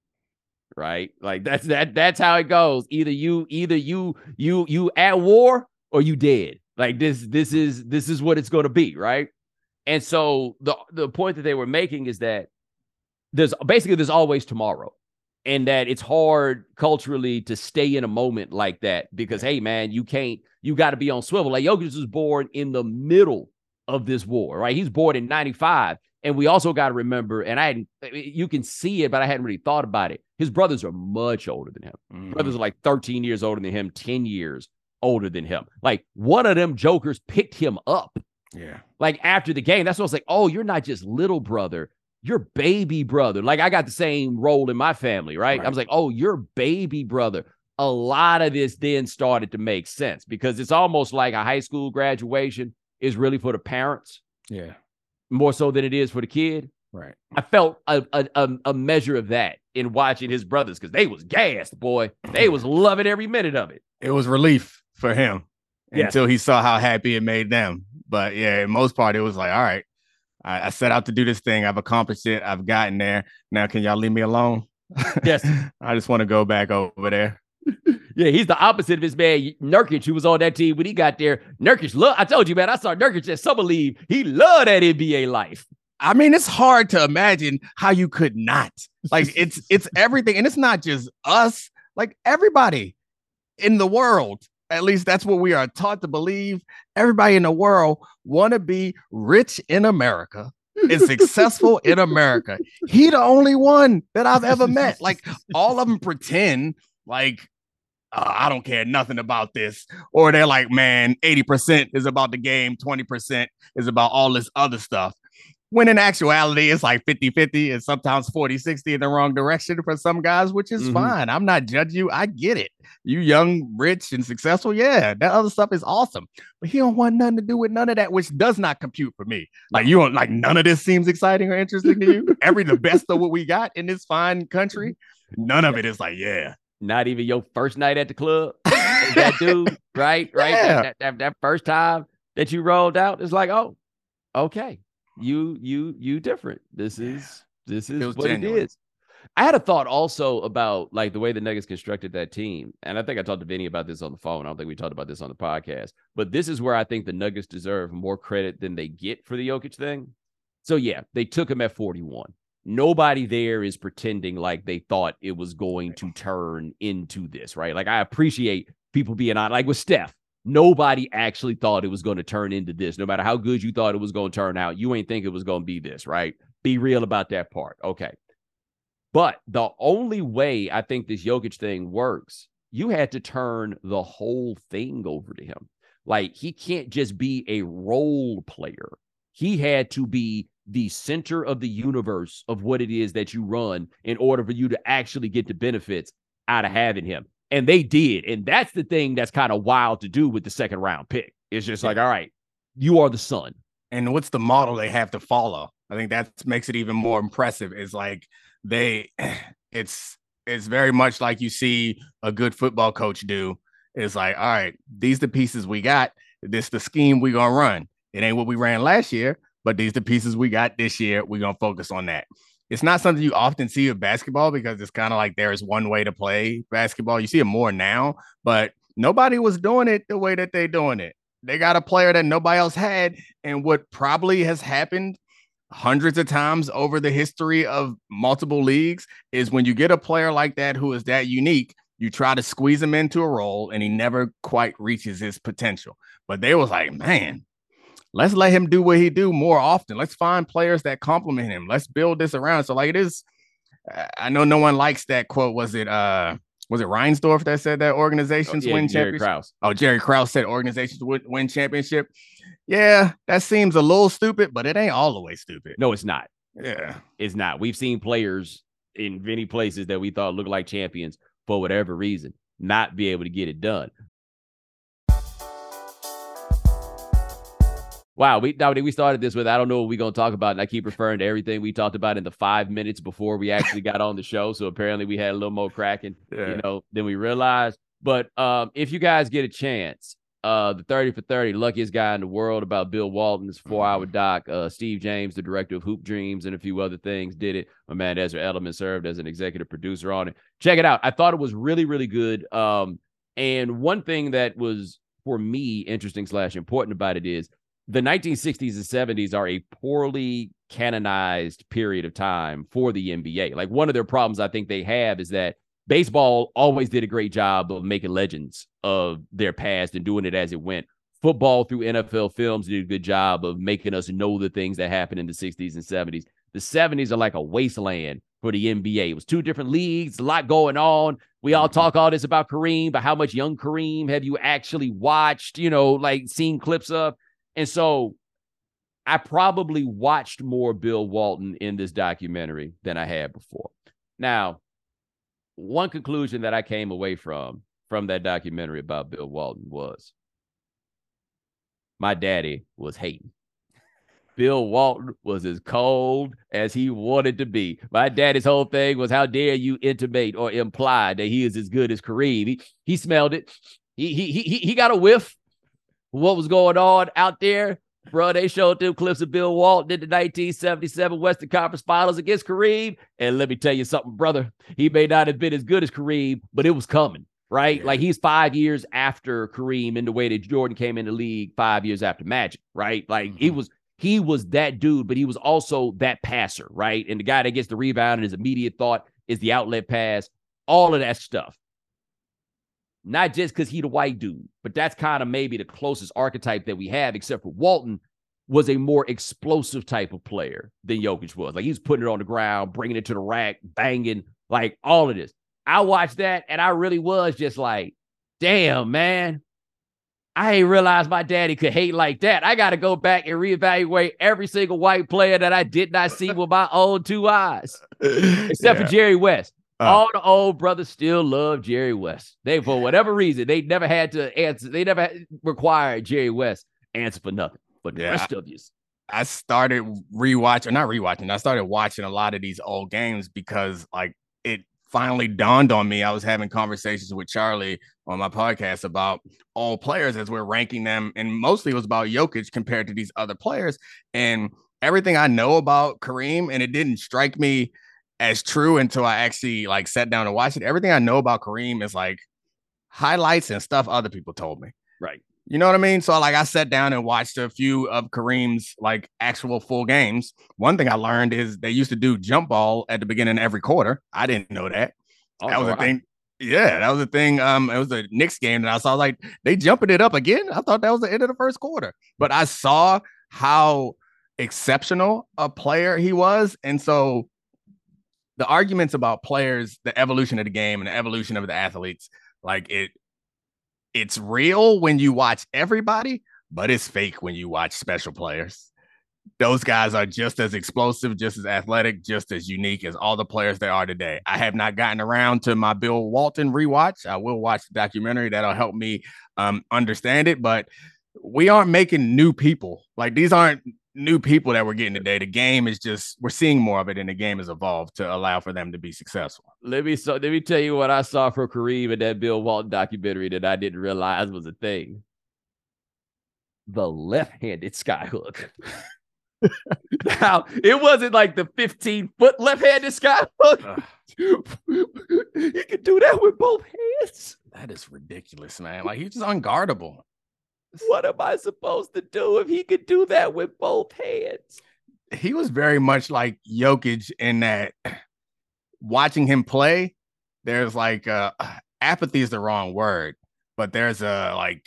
Right? Like that's that that's how it goes. Either you, either you, you, you at war or you dead. Like this, this is this is what it's going to be, right? And so the the point that they were making is that there's basically there's always tomorrow, and that it's hard culturally to stay in a moment like that because, hey, man, you can't, you got to be on swivel. Like Jokic was born in the middle of this war, right? He's born in ninety-five. And we also got to remember, and I hadn't, you can see it, but I hadn't really thought about it. His brothers are much older than him. Mm-hmm. Brothers are like thirteen years older than him, ten years older than him. Like one of them jokers picked him up. Yeah. Like after the game, that's what I was like, oh, you're not just little brother, you're baby brother. Like I got the same role in my family, right? right? I was like, oh, you're baby brother. A lot of this then started to make sense because it's almost like a high school graduation is really for the parents. Yeah. More so than it is for the kid. Right. I felt a a, a measure of that in watching his brothers because they was gassed, boy. They was loving every minute of it. It was relief for him yes. until he saw how happy it made them. But yeah, in most part, it was like, all right, I, I set out to do this thing. I've accomplished it. I've gotten there. Now, can y'all leave me alone? Yes. I just want to go back over there. Yeah, he's the opposite of his man Nurkic, who was on that team when he got there. Nurkic, look, I told you, man, I saw Nurkic at Summer League. He loved that N B A life. I mean, it's hard to imagine how you could not. Like, it's it's everything. And it's not just us. Like, everybody in the world, at least that's what we are taught to believe. Everybody in the world want to be rich in America and successful in America. He the only one that I've ever met. Like, all of them pretend like, Uh, I don't care nothing about this. Or they're like, man, eighty percent is about the game, twenty percent is about all this other stuff. When in actuality, it's like fifty-fifty and sometimes forty-sixty in the wrong direction for some guys, which is mm-hmm. fine. I'm not judging you. I get it. You young, rich, and successful. Yeah, that other stuff is awesome. But he don't want nothing to do with none of that, which does not compute for me. Like, you don't like none of this seems exciting or interesting to you. Every the best of what we got in this fine country, none of it is like, yeah. Not even your first night at the club. That dude, right? Right? Yeah. That, that, that first time that you rolled out, it's like, oh, okay, you you you different. This is this is what genuine. It is. I had a thought also about like the way the Nuggets constructed that team. And I think I talked to Vinny about this on the phone. I don't think we talked about this on the podcast, but this is where I think the Nuggets deserve more credit than they get for the Jokic thing. So yeah, they took him at forty-one. Nobody there is pretending like they thought it was going to turn into this, right? Like I appreciate people being on, like with Steph, nobody actually thought it was going to turn into this. No matter how good you thought it was going to turn out, you ain't think it was going to be this, right? Be real about that part. Okay. But the only way I think this Jokic thing works, you had to turn the whole thing over to him. Like he can't just be a role player. He had to be the center of the universe of what it is that you run in order for you to actually get the benefits out of having him. And they did. And that's the thing that's kind of wild to do with the second round pick. It's just like, all right, you are the sun. And what's the model they have to follow? I think that makes it even more impressive. Is like they, it's, it's very much like you see a good football coach do. It's like, all right, these the pieces we got. This the scheme we gonna run. It ain't what we ran last year, but these the pieces we got this year. We're going to focus on that. It's not something you often see with basketball because it's kind of like there is one way to play basketball. You see it more now, but nobody was doing it the way that they're doing it. They got a player that nobody else had. And what probably has happened hundreds of times over the history of multiple leagues is when you get a player like that who is that unique, you try to squeeze him into a role and he never quite reaches his potential. But they was like, man, let's let him do what he do more often. Let's find players that complement him. Let's build this around. So like it is, I know no one likes that quote. Was it, uh, was it Reinsdorf that said that organizations oh, yeah, win Jerry championship? Krause. Oh, Jerry Krause said organizations would win championship. Yeah, that seems a little stupid, but it ain't all the way stupid. No, it's not. Yeah, it's not. We've seen players in many places that we thought looked like champions for whatever reason not be able to get it done. Wow, we now we started this with I don't know what we're gonna talk about, and I keep referring to everything we talked about in the five minutes before we actually got on the show. So apparently we had a little more cracking, yeah. you know, than we realized. But um, if you guys get a chance, uh, the thirty for thirty, luckiest guy in the world about Bill Walton, this four-hour doc. Uh, Steve James, the director of Hoop Dreams and a few other things, did it. My man Ezra Edelman served as an executive producer on it. Check it out. I thought it was really, really good. Um, and one thing that was for me interesting slash important about it is the nineteen sixties and seventies are a poorly canonized period of time for the N B A. Like one of their problems I think they have is that baseball always did a great job of making legends of their past and doing it as it went. Football through N F L films did a good job of making us know the things that happened in the sixties and seventies. The seventies are like a wasteland for the N B A. It was two different leagues, a lot going on. We all talk all this about Kareem, but how much young Kareem have you actually watched, you know, like seen clips of? And so I probably watched more Bill Walton in this documentary than I had before. Now, one conclusion that I came away from, from that documentary about Bill Walton was my daddy was hating. Bill Walton was as cold as he wanted to be. My daddy's whole thing was, how dare you intimate or imply that he is as good as Kareem? He, he smelled it. He, he, he, he got a whiff. What was going on out there, bro? They showed them clips of Bill Walton in the nineteen seventy-seven Western Conference Finals against Kareem. And let me tell you something, brother. He may not have been as good as Kareem, but it was coming, right? Yeah. Like he's five years after Kareem in the way that Jordan came in the league five years after Magic, right? Like mm-hmm. he was he was that dude, but he was also that passer, right? And the guy that gets the rebound and his immediate thought is the outlet pass, all of that stuff. Not just because he the white dude, but that's kind of maybe the closest archetype that we have, except for Walton was a more explosive type of player than Jokic was. Like he was putting it on the ground, bringing it to the rack, banging, like all of this. I watched that and I really was just like, damn, man, I ain't realized my daddy could hate like that. I got to go back and reevaluate every single white player that I did not see with my own two eyes, except yeah. for Jerry West. Uh, All the old brothers still love Jerry West. They, for whatever reason, they never had to answer. They never required Jerry West answer for nothing. But the yeah, rest of you, I started rewatching, not rewatching. I started watching a lot of these old games because, like, it finally dawned on me. I was having conversations with Charlie on my podcast about all players as we're ranking them. And mostly it was about Jokic compared to these other players. And everything I know about Kareem, and it didn't strike me as true until I actually like sat down and watched it. Everything I know about Kareem is like highlights and stuff other people told me. Right. You know what I mean? So like I sat down and watched a few of Kareem's like actual full games. One thing I learned is they used to do jump ball at the beginning of every quarter. I didn't know that. Oh, that was a thing. Yeah, that was a thing. Um, it was a Knicks game that I saw like they jumping it up again. I thought that was the end of the first quarter, but I saw how exceptional a player he was. And so the arguments about players, the evolution of the game and the evolution of the athletes, like it, it's real when you watch everybody, but it's fake when you watch special players. Those guys are just as explosive, just as athletic, just as unique as all the players they are today. I have not gotten around to my Bill Walton rewatch. I will watch the documentary. That'll help me um, understand it, but we aren't making new people. Like these aren't new people that we're getting today. The game is just, we're seeing more of it, and the game has evolved to allow for them to be successful. Let me so let me tell you what I saw from Kareem in that Bill Walton documentary that I didn't realize was a thing. The left-handed skyhook. Now, it wasn't like the fifteen-foot left-handed skyhook. He could do that with both hands. That is ridiculous, man. Like, he's just unguardable. What am I supposed to do if he could do that with both hands? He was very much like Jokic in that watching him play, there's like uh, apathy is the wrong word, but there's a like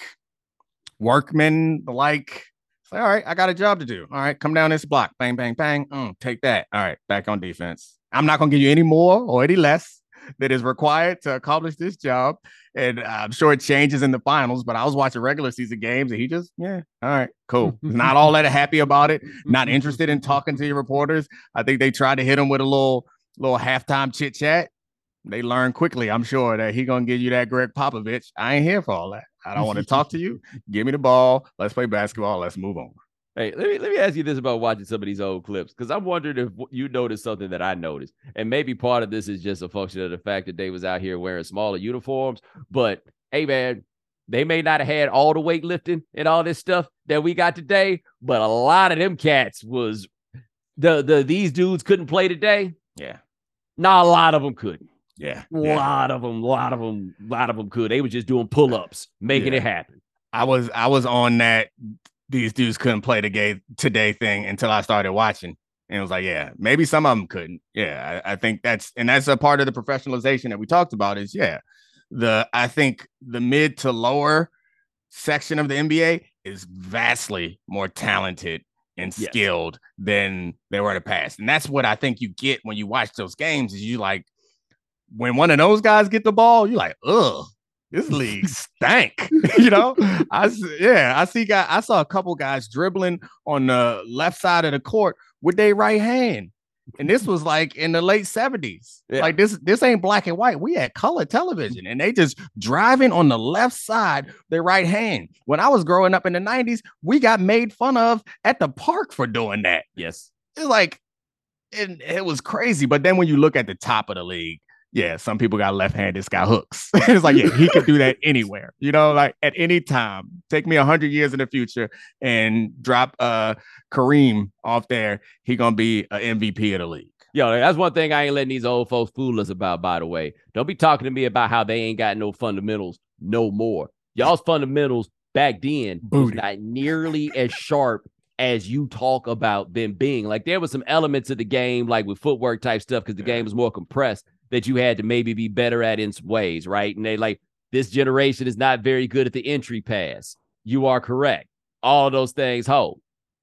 workman like, it's like, all right, I got a job to do. All right, come down this block. Bang, bang, bang. Mm, take that. All right, back on defense. I'm not going to give you any more or any less that is required to accomplish this job. And I'm sure it changes in the finals, but I was watching regular season games and he just, yeah, all right, cool. Not all that happy about it. Not interested in talking to your reporters. I think they tried to hit him with a little, little halftime chit chat. They learned quickly, I'm sure, that he going to give you that Greg Popovich. I ain't here for all that. I don't want to talk to you. Give me the ball. Let's play basketball. Let's move on. Hey, let me let me ask you this about watching some of these old clips, because I'm wondering if you noticed something that I noticed, and maybe part of this is just a function of the fact that they was out here wearing smaller uniforms. But hey, man, they may not have had all the weightlifting and all this stuff that we got today, but a lot of them cats was the the these dudes couldn't play today. Yeah, not a lot of them couldn't. Yeah, a yeah. lot of them, a lot of them, a lot of them could. They were just doing pull ups, making yeah. it happen. I was I was on that. These dudes couldn't play the game today thing until I started watching. And it was like, yeah, maybe some of them couldn't. Yeah, I, I think that's, and that's a part of the professionalization that we talked about is, yeah, the, I think the mid to lower section of the N B A is vastly more talented and skilled yes. than they were in the past. And that's what I think you get when you watch those games is you like, when one of those guys get the ball, you're like, ugh. This league stank, you know. I yeah, I see guy. I saw a couple guys dribbling on the left side of the court with their right hand, and this was like in the late seventies. Yeah. Like this, this ain't black and white. We had color television, and they just driving on the left side their right hand. When I was growing up in the nineties, we got made fun of at the park for doing that. Yes, it's like it, it was crazy. But then when you look at the top of the league. Yeah, some people got left-handed sky hooks. It's like, yeah, he could do that anywhere, you know, like at any time. Take me a hundred years in the future and drop uh, Kareem off there. He gonna be an M V P of the league. Yo, that's one thing I ain't letting these old folks fool us about, by the way. Don't be talking to me about how they ain't got no fundamentals no more. Y'all's fundamentals back then Booty. was not nearly as sharp as you talk about them being. Like there was some elements of the game, like with footwork type stuff, because the yeah. game was more compressed, that you had to maybe be better at in some ways, right? And they like, this generation is not very good at the entry pass. You are correct. All those things hold.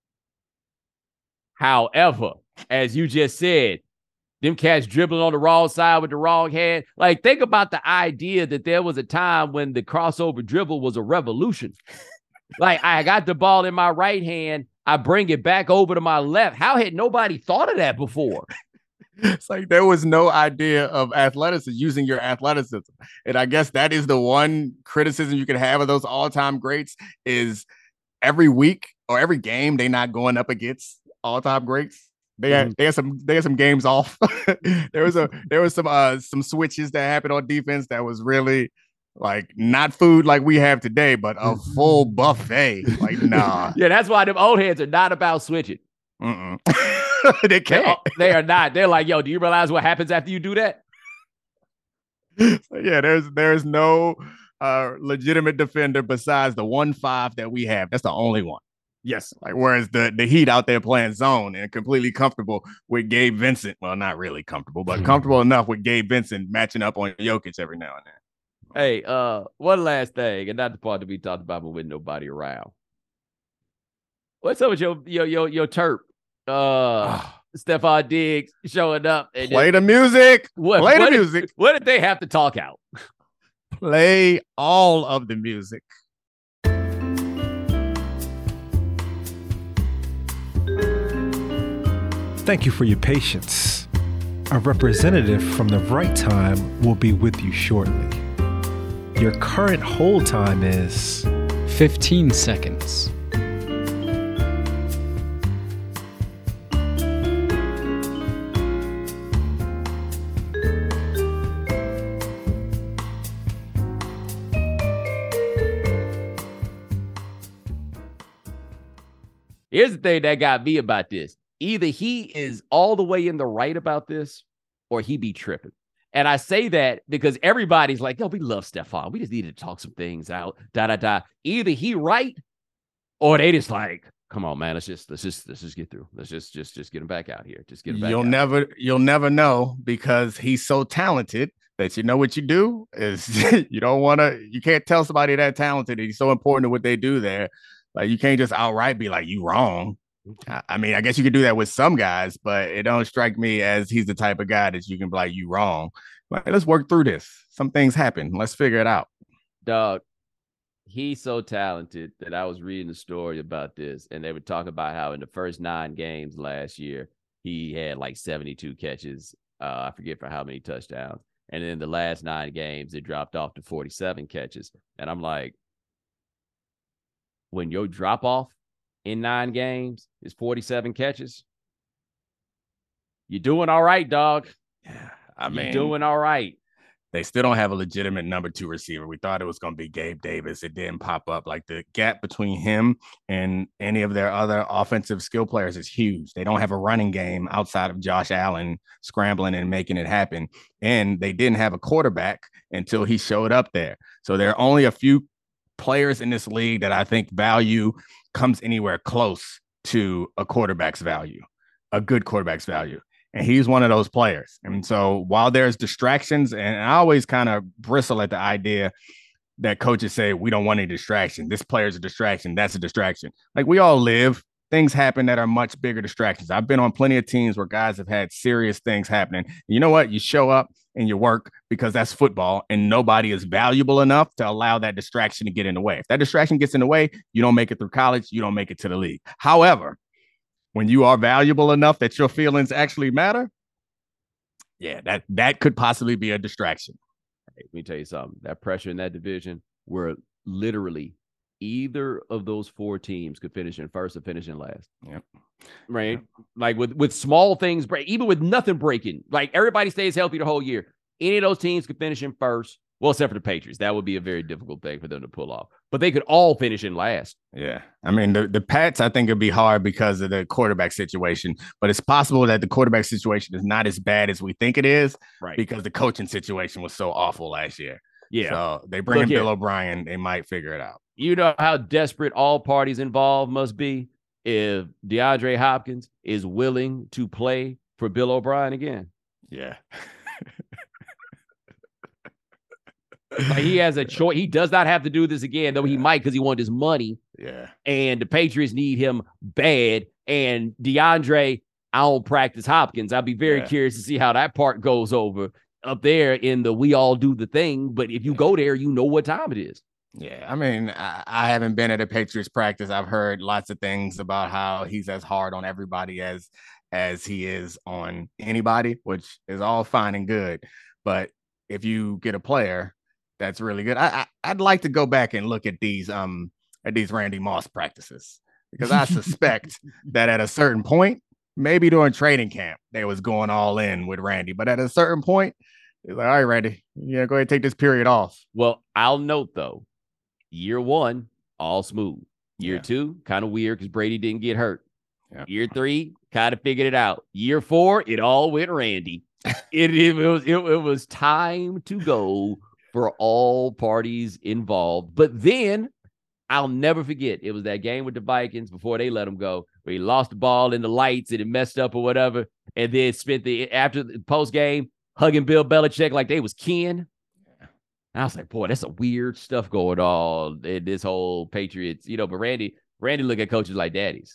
However, as you just said, them cats dribbling on the wrong side with the wrong hand. Like, think about the idea that there was a time when the crossover dribble was a revolution. Like, I got the ball in my right hand, I bring it back over to my left. How had nobody thought of that before? It's like there was no idea of athleticism, using your athleticism. And I guess that is the one criticism you can have of those all-time greats is every week or every game, they not going up against all-time greats. They had Mhm. they had some they had some games off. there was a there was some uh some switches that happened on defense that was really like not food like we have today, but a full buffet. Like, nah. Yeah, that's why them old heads are not about switching. Mm-mm. they They, can't. they are not. They're like, yo, do you realize what happens after you do that? Yeah, there's there's no uh legitimate defender besides the one five that we have. That's the only one. Yes. Like, whereas the the Heat out there playing zone and completely comfortable with Gabe Vincent. Well, not really comfortable, but comfortable enough with Gabe Vincent matching up on Jokic every now and then. Hey, uh, one last thing, and not the part to be talked about, but with nobody around. What's up with your your your your Terp? Uh, Stephon Diggs showing up. And Play the music. What, Play what the did, music. What did they have to talk out? Play all of the music. Thank you for your patience. A representative from the right time will be with you shortly. Your current hold time is fifteen seconds. Here's the thing that got me about this. Either he is all the way in the right about this or he be tripping. And I say that because everybody's like, yo, we love Stephon. We just needed to talk some things out. Da, da, da. Either he right or they just like, come on, man. Let's just let's just let's just get through. Let's just just just get him back out here. Just get him back You'll out. never you'll never know because he's so talented that you know what you do is you don't want to you can't tell somebody that talented and he's so important to what they do there. Like, you can't just outright be like, you wrong. I mean, I guess you could do that with some guys, but it don't strike me as he's the type of guy that you can be like, you wrong. Like, let's work through this. Some things happen. Let's figure it out. Dog, he's so talented that I was reading a story about this, and they were talking about how in the first nine games last year, he had like seventy-two catches. Uh, I forget for how many touchdowns. And then the last nine games, it dropped off to forty-seven catches. And I'm like, when your drop off in nine games is forty-seven catches, you're doing all right, dog. Yeah, I mean, you're doing all right. They still don't have a legitimate number two receiver. We thought it was going to be Gabe Davis. It didn't pop up. Like, the gap between him and any of their other offensive skill players is huge. They don't have a running game outside of Josh Allen scrambling and making it happen. And they didn't have a quarterback until he showed up there. So there are only a few players in this league that I think value comes anywhere close to a quarterback's value, a good quarterback's value. And he's one of those players. And so while there's distractions, and I always kind of bristle at the idea that coaches say, we don't want any distraction. This player's a distraction. That's a distraction. Like, we all live. Things happen that are much bigger distractions. I've been on plenty of teams where guys have had serious things happening. And you know what? You show up and you work because that's football, and nobody is valuable enough to allow that distraction to get in the way. If that distraction gets in the way, you don't make it through college. You don't make it to the league. However, when you are valuable enough that your feelings actually matter, yeah, that, that could possibly be a distraction. Hey, let me tell you something. That pressure in that division, where literally either of those four teams could finish in first or finish in last. Yep. Right? Yep. Like with, with small things break, even with nothing breaking, like everybody stays healthy the whole year. Any of those teams could finish in first. Well, except for the Patriots. That would be a very difficult thing for them to pull off. But they could all finish in last. Yeah. I mean, the, the Pats, I think, it'd be hard because of the quarterback situation. But it's possible that the quarterback situation is not as bad as we think it is, right? Because the coaching situation was so awful last year. Yeah. So they bring in Bill O'Brien, they might figure it out. You know how desperate all parties involved must be if DeAndre Hopkins is willing to play for Bill O'Brien again. Yeah. Like, he has a choice. He does not have to do this again, though. Yeah. He might, because he wanted his money. Yeah. And the Patriots need him bad. And DeAndre, I don't practice Hopkins. I'll be very yeah. curious to see how that part goes over up there in the we all do the thing. But if you yeah. go there, you know what time it is. Yeah. I mean, I, I haven't been at a Patriots practice. I've heard lots of things about how he's as hard on everybody as as he is on anybody, which is all fine and good. But if you get a player that's really good, I, I I'd like to go back and look at these um at these Randy Moss practices, because I suspect that at a certain point, maybe during training camp, they was going all in with Randy. But at a certain point, he's like, all right, Randy, yeah, go ahead and take this period off. Well, I'll note, though, year one, all smooth. Year Yeah. two, kind of weird because Brady didn't get hurt. Yeah. Year three, kind of figured it out. Year four, it all went Randy. it, it, was, it, it was time to go for all parties involved. But then I'll never forget, it was that game with the Vikings before they let him go, where he lost the ball in the lights and it messed up or whatever, and then spent the after the post game hugging Bill Belichick like they was kin. I was like, boy, that's some weird stuff going on in this whole Patriots, you know. But Randy, Randy look at coaches like daddies,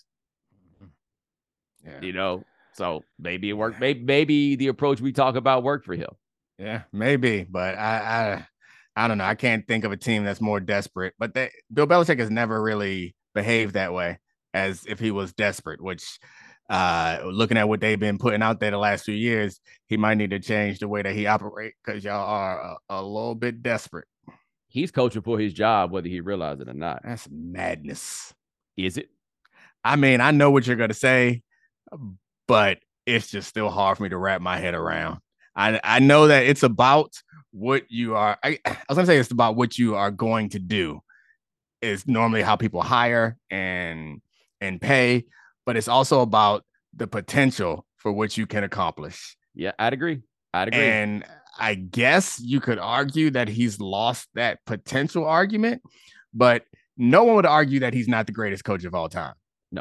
Yeah. you know. So maybe it worked. Maybe maybe the approach we talk about worked for him. Yeah, maybe, but I, I, I don't know. I can't think of a team that's more desperate. But they, Bill Belichick has never really behaved that way, as if he was desperate. Which, uh, looking at what they've been putting out there the last few years, he might need to change the way that he operates because y'all are a, a little bit desperate. He's coaching for his job, whether he realizes it or not. That's madness. Is it? I mean, I know what you're gonna say, but it's just still hard for me to wrap my head around. I, I know that it's about what you are. I, I was gonna say it's about what you are going to do. Is normally how people hire and and pay, but it's also about the potential for what you can accomplish. Yeah, I'd agree. I'd agree. And I guess you could argue that he's lost that potential argument, but no one would argue that he's not the greatest coach of all time. No.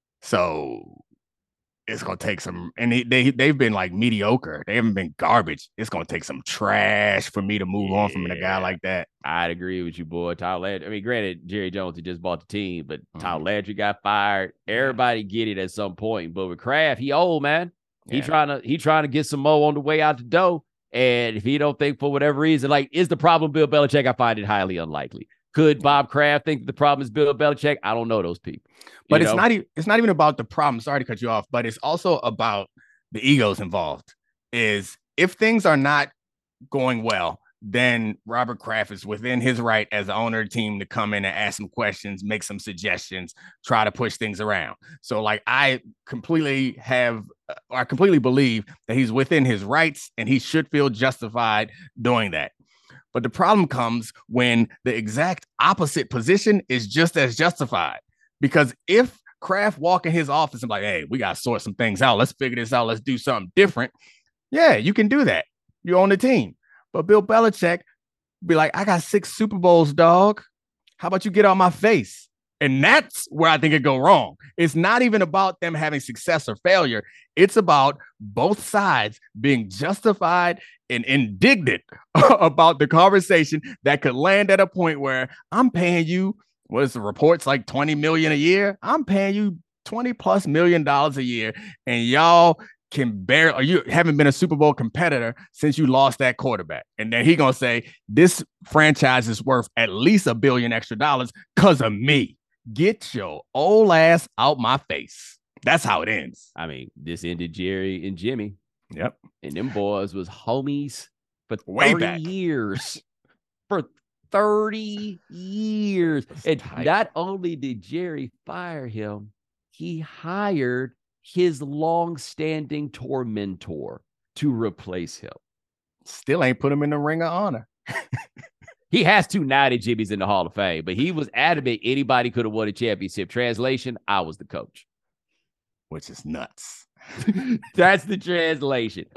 So it's going to take some, and they, they, they've been like mediocre. They haven't been garbage. It's going to take some trash for me to move yeah, on from a guy like that. I'd agree with you, boy. Tyler Landry. I mean, granted, Jerry Jones had just bought the team, but Mm-hmm. Tyler Landry got fired. Everybody get it at some point. But with Kraft, he old, man. He Yeah. trying to he trying to get some more on the way out the door. And if he don't think for whatever reason, like, is the problem Bill Belichick? I find it highly unlikely. Could Bob Kraft think that the problem is Bill Belichick? I don't know those people. But You it's know? not even it's not even about the problem. Sorry to cut you off, but it's also about the egos involved. Is if things are not going well, then Robert Kraft is within his right as the owner of the team to come in and ask some questions, make some suggestions, try to push things around. So, like, I completely have, or I completely believe that he's within his rights and he should feel justified doing that. But the problem comes when the exact opposite position is just as justified. Because if Kraft walk in his office and be like, hey, we got to sort some things out. Let's figure this out. Let's do something different. Yeah, you can do that. You own the team. But Bill Belichick be like, I got six Super Bowls, dog. How about you get on my face? And that's where I think it go wrong. It's not even about them having success or failure. It's about both sides being justified and indignant about the conversation that could land at a point where I'm paying you, what is the reports, like twenty million a year? I'm paying you twenty plus million dollars a year, and y'all can bear, or you haven't been a Super Bowl competitor since you lost that quarterback. And then he gonna say this franchise is worth at least a billion extra dollars because of me. Get your old ass out my face. That's how it ends. I mean, this ended Jerry and Jimmy. Yep. And them boys was homies for Way thirty back. years. For thirty years. That's And tight. not only did Jerry fire him, he hired his long-standing tormentor to replace him. Still ain't put him in the Ring of Honor. He has to now that Jimmy's in the Hall of Fame, but he was adamant anybody could have won a championship. Translation, I was the coach. Which is nuts. That's the translation.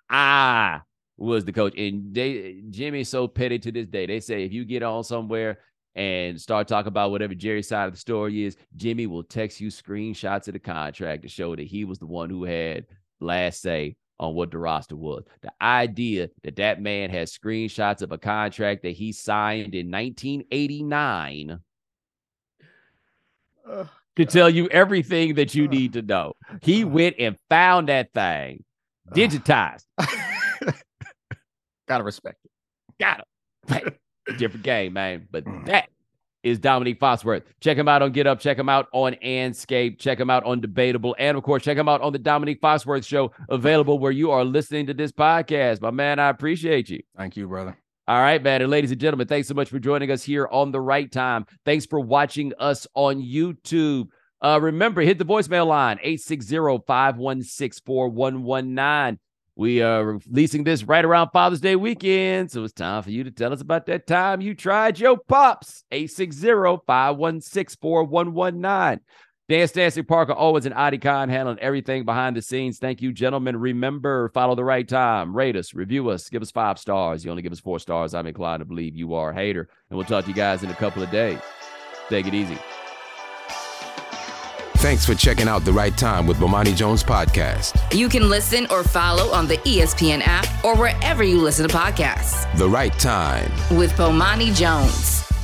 I was the coach. And they Jimmy's so petty to this day. They say if you get on somewhere and start talking about whatever Jerry's side of the story is, Jimmy will text you screenshots of the contract to show that he was the one who had last say on what the roster was. The idea that that man has screenshots of a contract that he signed in nineteen eighty-nine Uh, to tell you everything that you need to know. He went and found that thing, digitized. Gotta respect it. Got him. Different game, man. But that is Dominique Foxworth. Check him out on Get Up. Check him out on Anscape. Check him out on Debatable. And, of course, check him out on the Dominique Foxworth Show, available where you are listening to this podcast. My man, I appreciate you. Thank you, brother. All right, man. And ladies and gentlemen, thanks so much for joining us here on The Right Time. Thanks for watching us on YouTube. Uh, remember, hit the voicemail line, eight six zero, five one six, four one one nine. We are releasing this right around Father's Day weekend, so it's time for you to tell us about that time you tried your pops. eight six zero, five one six, four one one nine. Dan Stancy, Parker Owens, and Adi Khan handling everything behind the scenes. Thank you, gentlemen. Remember, follow the right time. Rate us, review us, give us five stars. You only give us four stars, I'm inclined to believe you are a hater. And we'll talk to you guys in a couple of days. Take it easy. Thanks for checking out The Right Time with Bomani Jones podcast. You can listen or follow on the E S P N app or wherever you listen to podcasts. The Right Time with Bomani Jones.